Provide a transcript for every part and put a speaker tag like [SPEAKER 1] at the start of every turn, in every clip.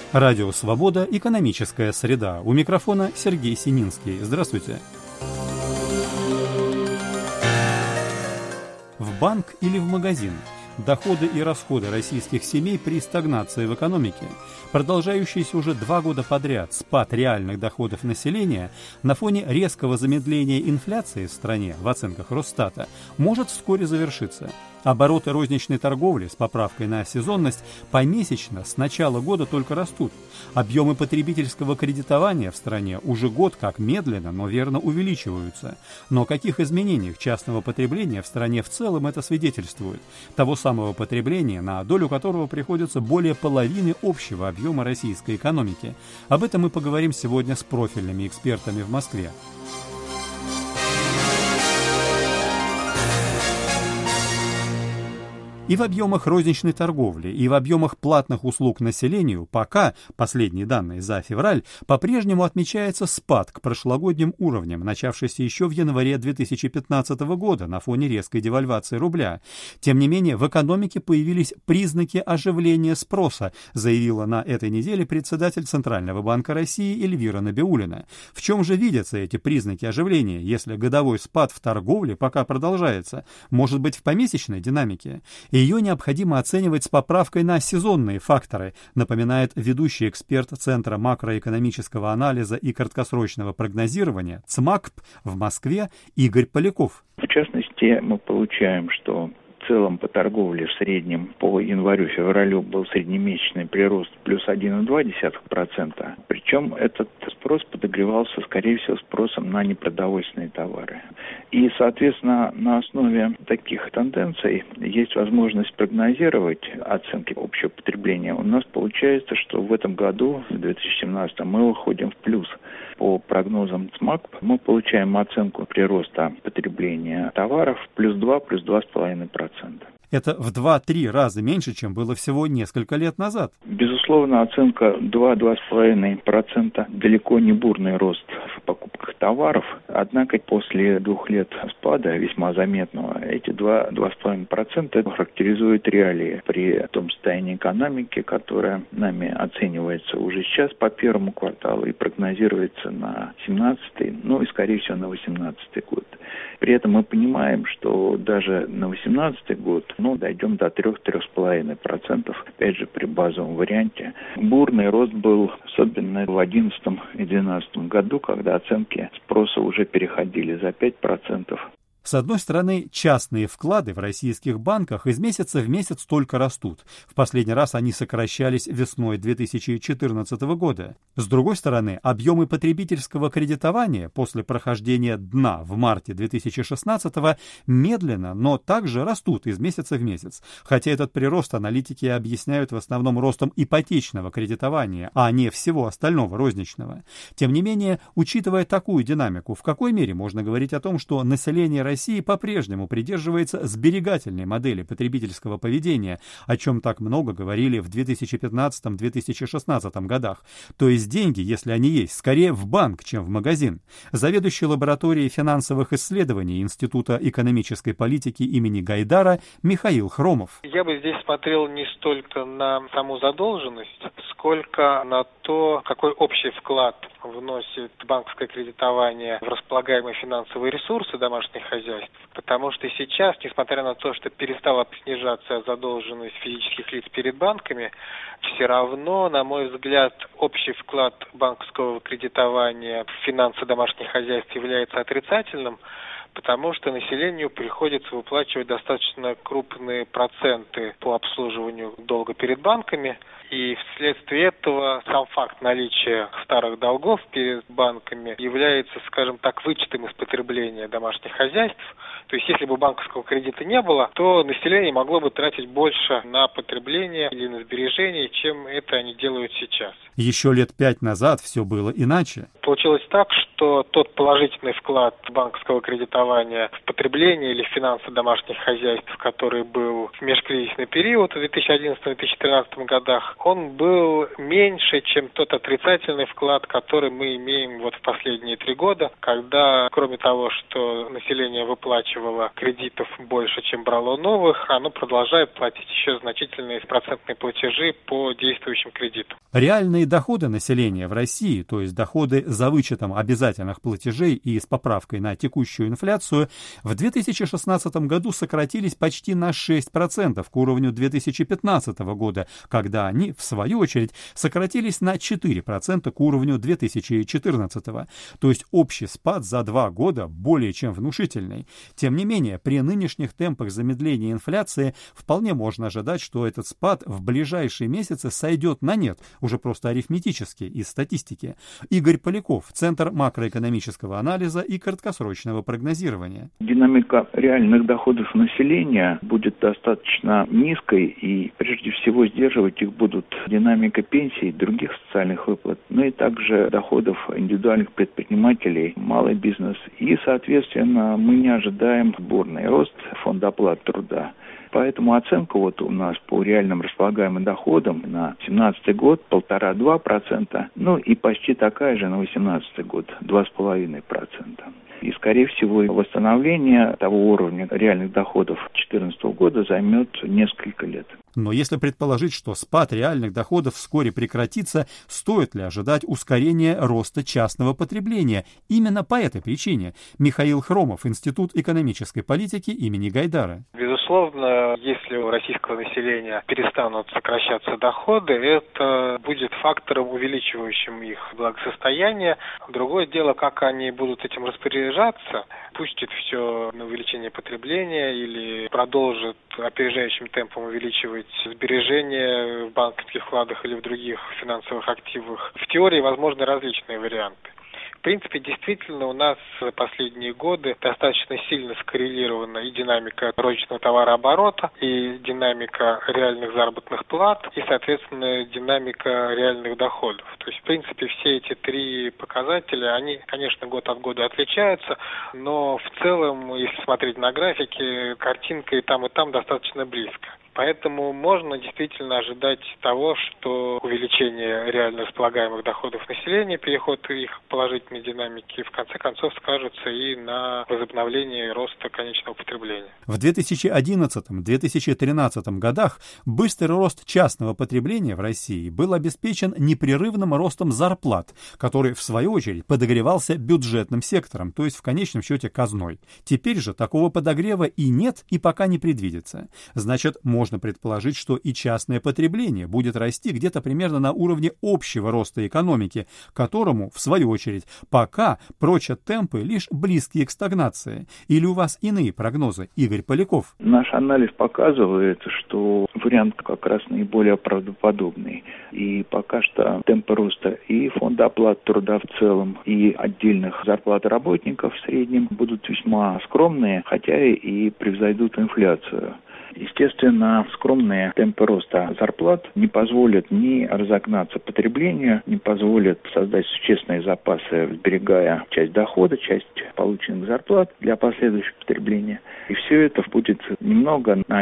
[SPEAKER 1] Радио «Свобода». Экономическая среда. У микрофона Сергей Сининский. Здравствуйте. В банк или в магазин? Доходы и расходы российских семей при стагнации в экономике, продолжающийся уже 2 года подряд спад реальных доходов населения на фоне резкого замедления инфляции в стране, в оценках Росстата, может вскоре завершиться. Обороты розничной торговли с поправкой на сезонность помесячно с начала года только растут. Объемы потребительского кредитования в стране уже год как медленно, но верно увеличиваются. Но о каких изменениях частного потребления в стране в целом это свидетельствует? Того самого потребления, на долю которого приходится более половины общего объема российской экономики. Об этом мы поговорим сегодня с профильными экспертами в Москве. И в объемах розничной торговли, и в объемах платных услуг населению пока, последние данные за февраль, по-прежнему отмечается спад к прошлогодним уровням, начавшийся еще в январе 2015 года на фоне резкой девальвации рубля. Тем не менее, в экономике появились признаки оживления спроса, заявила на этой неделе председатель Центрального банка России Эльвира Набиуллина. В чем же видятся эти признаки оживления, если годовой спад в торговле пока продолжается? Может быть, в помесячной динамике? Ее необходимо оценивать с поправкой на сезонные факторы, напоминает ведущий эксперт Центра макроэкономического анализа и краткосрочного прогнозирования ЦМАКП в Москве Игорь Поляков.
[SPEAKER 2] В частности, мы получаем, что в целом по торговле в среднем по январю-февралю был среднемесячный прирост плюс 1,2%. Причем этот спрос подогревался, скорее всего, спросом на непродовольственные товары. И, соответственно, на основе таких тенденций есть возможность прогнозировать оценки общего потребления. У нас получается, что в этом году, в 2017, мы выходим в плюс. По прогнозам ЦМАКП мы получаем оценку прироста потребления товаров плюс 2, плюс 2,5%.
[SPEAKER 1] Это в 2-3 раза меньше, чем было всего несколько лет назад.
[SPEAKER 2] Безусловно, оценка 2-2,5% далеко не бурный рост в покупках товаров. Однако после 2 лет спада, весьма заметного, эти 2-2,5% характеризуют реалии при том состоянии экономики, которое нами оценивается уже сейчас по первому кварталу и прогнозируется на 2017, ну и, скорее всего, на 2018 год. При этом мы понимаем, что даже на 2018 год дойдем до 3-3,5%, опять же, при базовом варианте. Бурный рост был особенно в 2011 и 2012 году, когда оценки спроса уже переходили за 5%.
[SPEAKER 1] С одной стороны, частные вклады в российских банках из месяца в месяц только растут. В последний раз они сокращались весной 2014 года. С другой стороны, объемы потребительского кредитования после прохождения дна в марте 2016 медленно, но также растут из месяца в месяц. Хотя этот прирост аналитики объясняют в основном ростом ипотечного кредитования, а не всего остального розничного. Тем не менее, учитывая такую динамику, в какой мере можно говорить о том, что население России по-прежнему придерживается сберегательной модели потребительского поведения, о чем так много говорили в 2015-2016 годах. То есть деньги, если они есть, скорее в банк, чем в магазин. Заведующий лабораторией финансовых исследований Института экономической политики имени Гайдара Михаил Хромов.
[SPEAKER 3] Я бы здесь смотрел не столько на саму задолженность, сколько на то, какой общий вклад вносит банковское кредитование в располагаемые финансовые ресурсы домашних хозяйств, потому что сейчас, несмотря на то, что перестала снижаться задолженность физических лиц перед банками, все равно, на мой взгляд, общий вклад банковского кредитования в финансы домашних хозяйств является отрицательным, потому что населению приходится выплачивать достаточно крупные проценты по обслуживанию долга перед банками, и вследствие этого сам факт наличия старых долгов перед банками является, скажем так, вычетом из потребления домашних хозяйств. То есть, если бы банковского кредита не было, то население могло бы тратить больше на потребление или на сбережения, чем это они делают сейчас.
[SPEAKER 1] Еще лет 5 назад все было иначе.
[SPEAKER 3] Получилось так, что тот положительный вклад банковского кредитования в потребление или в финансы домашних хозяйств, который был в межкризисный период в 2011-2013 годах, он был меньше, чем тот отрицательный вклад, который мы имеем вот в последние 3 года, когда, кроме того, что население выплачивало кредитов больше, чем брало новых, оно продолжает платить еще значительные процентные платежи по действующим кредитам.
[SPEAKER 1] Реальные доходы населения в России, то есть доходы за вычетом обязательных платежей и с поправкой на текущую инфляцию, в 2016 году сократились почти на 6% к уровню 2015 года, когда они, в свою очередь, сократились на 4% к уровню 2014. То есть общий спад за 2 года более чем внушительный. Тем не менее, при нынешних темпах замедления инфляции вполне можно ожидать, что этот спад в ближайшие месяцы сойдет на нет, уже просто арифметически, из статистики. Игорь Поляков, Центр макроэкономического анализа и краткосрочного прогнозирования.
[SPEAKER 2] Динамика реальных доходов населения будет достаточно низкой, и прежде всего сдерживать их будут динамика пенсий, других социальных выплат, но и также доходов индивидуальных предпринимателей, малый бизнес. И, соответственно, мы не ожидаем бурный рост фонда оплаты труда. Поэтому оценка вот у нас по реальным располагаемым доходам на 2017 год 1,5-2%, ну и почти такая же на 2018 год 2,5%. И, скорее всего, восстановление того уровня реальных доходов 2014 года займет несколько лет.
[SPEAKER 1] Но если предположить, что спад реальных доходов вскоре прекратится, стоит ли ожидать ускорения роста частного потребления? Именно по этой причине. Михаил Хромов, Институт экономической политики имени Гайдара.
[SPEAKER 3] Безусловно, если у российского населения перестанут сокращаться доходы, это будет фактором, увеличивающим их благосостояние. Другое дело, как они будут этим распоряжаться, пустит все на увеличение потребления или продолжит опережающим темпом увеличивать сбережения в банковских вкладах или в других финансовых активах. В теории возможны различные варианты. В принципе, действительно, у нас за последние годы достаточно сильно скоррелирована и динамика розничного товарооборота, и динамика реальных заработных плат, и, соответственно, динамика реальных доходов. То есть, в принципе, все эти 3 показателя, они, конечно, год от года отличаются, но в целом, если смотреть на графики, картинка и там достаточно близко. Поэтому можно действительно ожидать того, что увеличение реально располагаемых доходов населения, переход их к положительной динамике, в конце концов скажется и на возобновлении роста конечного потребления.
[SPEAKER 1] В 2011-2013 годах быстрый рост частного потребления в России был обеспечен непрерывным ростом зарплат, который, в свою очередь, подогревался бюджетным сектором, то есть в конечном счете казной. Теперь же такого подогрева и нет, и пока не предвидится. Значит, можно предположить, что и частное потребление будет расти где-то примерно на уровне общего роста экономики, которому, в свою очередь, пока прочат темпы лишь близкие к стагнации. Или у вас иные прогнозы, Игорь Поляков?
[SPEAKER 2] Наш анализ показывает, что вариант как раз наиболее правдоподобный. И пока что темпы роста и фонда оплаты труда в целом, и отдельных зарплат работников в среднем будут весьма скромные, хотя и превзойдут инфляцию. Естественно, скромные темпы роста зарплат не позволят ни разогнаться потреблению, не позволят создать существенные запасы, сберегая часть дохода, часть полученных зарплат для последующего потребления. И все это будет немного на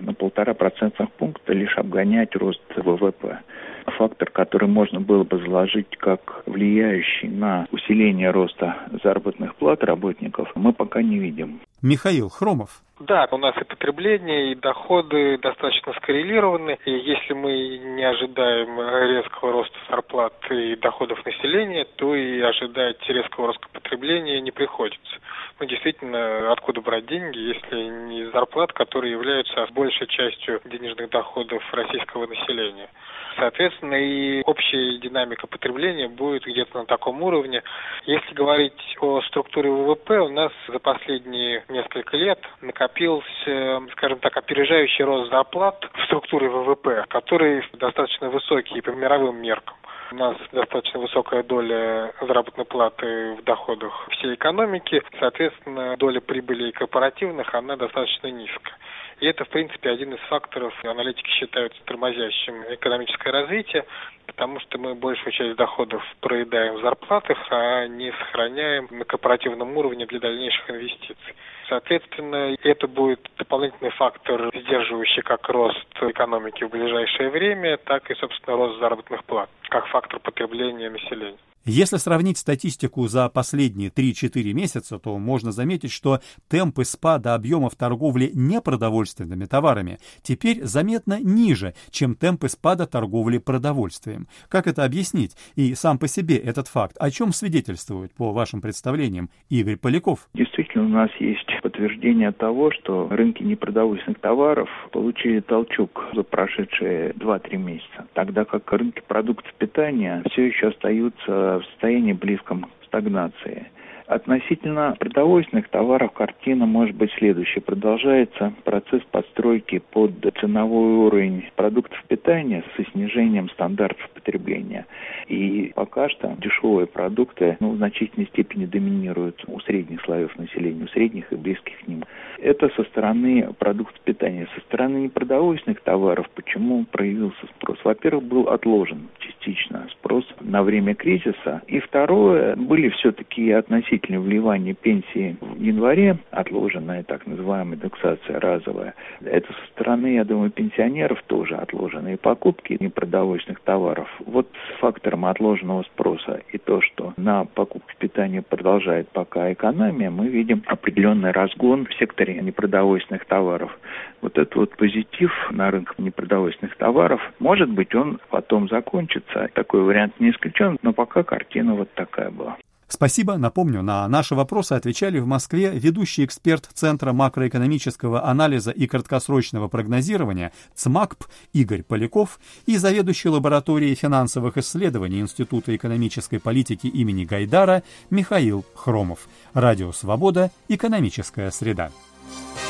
[SPEAKER 2] 1-1,5% пункта лишь обгонять рост ВВП. Фактор, который можно было бы заложить как влияющий на усиление роста заработных плат работников, мы пока не видим.
[SPEAKER 1] Михаил Хромов.
[SPEAKER 3] Да, у нас и потребление, и доходы достаточно скоррелированы. И если мы не ожидаем резкого роста зарплат и доходов населения, то и ожидать резкого роста потребления не приходится. Ну, действительно, откуда брать деньги, если не из зарплат, которые являются большей частью денежных доходов российского населения. Соответственно, и общая динамика потребления будет где-то на таком уровне. Если говорить о структуре ВВП, у нас за последние несколько лет накопился, скажем так, опережающий рост зарплат в структуре ВВП, который достаточно высокий по мировым меркам. У нас достаточно высокая доля заработной платы в доходах всей экономики, соответственно, доля прибыли корпоративных, она достаточно низкая. И это, в принципе, один из факторов, аналитики считают, тормозящим экономическое развитие, потому что мы большую часть доходов проедаем в зарплатах, а не сохраняем на корпоративном уровне для дальнейших инвестиций. Соответственно, это будет дополнительный фактор, сдерживающий как рост экономики в ближайшее время, так и, собственно, рост заработных плат, как фактор потребления населения.
[SPEAKER 1] Если сравнить статистику за последние 3-4 месяца, то можно заметить, что темпы спада объемов торговли непродовольственными товарами теперь заметно ниже, чем темпы спада торговли продовольствием. Как это объяснить? И сам по себе этот факт о чем свидетельствует, по вашим представлениям, Игорь Поляков?
[SPEAKER 2] Действительно, у нас есть подтверждение того, что рынки непродовольственных товаров получили толчок за прошедшие 2-3 месяца, тогда как рынки продуктов питания все еще остаются в состоянии близком к стагнации. Относительно продовольственных товаров картина может быть следующей. Продолжается процесс подстройки под ценовой уровень продуктов питания со снижением стандартов потребления. И пока что дешевые продукты в значительной степени доминируют у средних слоев населения, у средних и близких к ним. Это со стороны продуктов питания. Со стороны непродовольственных товаров почему проявился спрос? Во-первых, был отложен частично спрос на время кризиса. И второе, были все-таки относительно вливания пенсии в январе, отложенная так называемая индексация разовая. Это со стороны, я думаю, пенсионеров тоже отложенные покупки непродовольственных товаров. Вот с фактором отложенного спроса и то, что на покупки питания продолжает пока экономия, мы видим определенный разгон в секторе непродовольственных товаров. Вот этот вот позитив на рынках непродовольственных товаров, может быть, он потом закончится. Такой вариант не исключен, но пока картина вот такая была.
[SPEAKER 1] Спасибо. Напомню, на наши вопросы отвечали в Москве ведущий эксперт Центра макроэкономического анализа и краткосрочного прогнозирования ЦМАКП Игорь Поляков и заведующий лабораторией финансовых исследований Института экономической политики имени Гайдара Михаил Хромов. Радио «Свобода. Экономическая среда».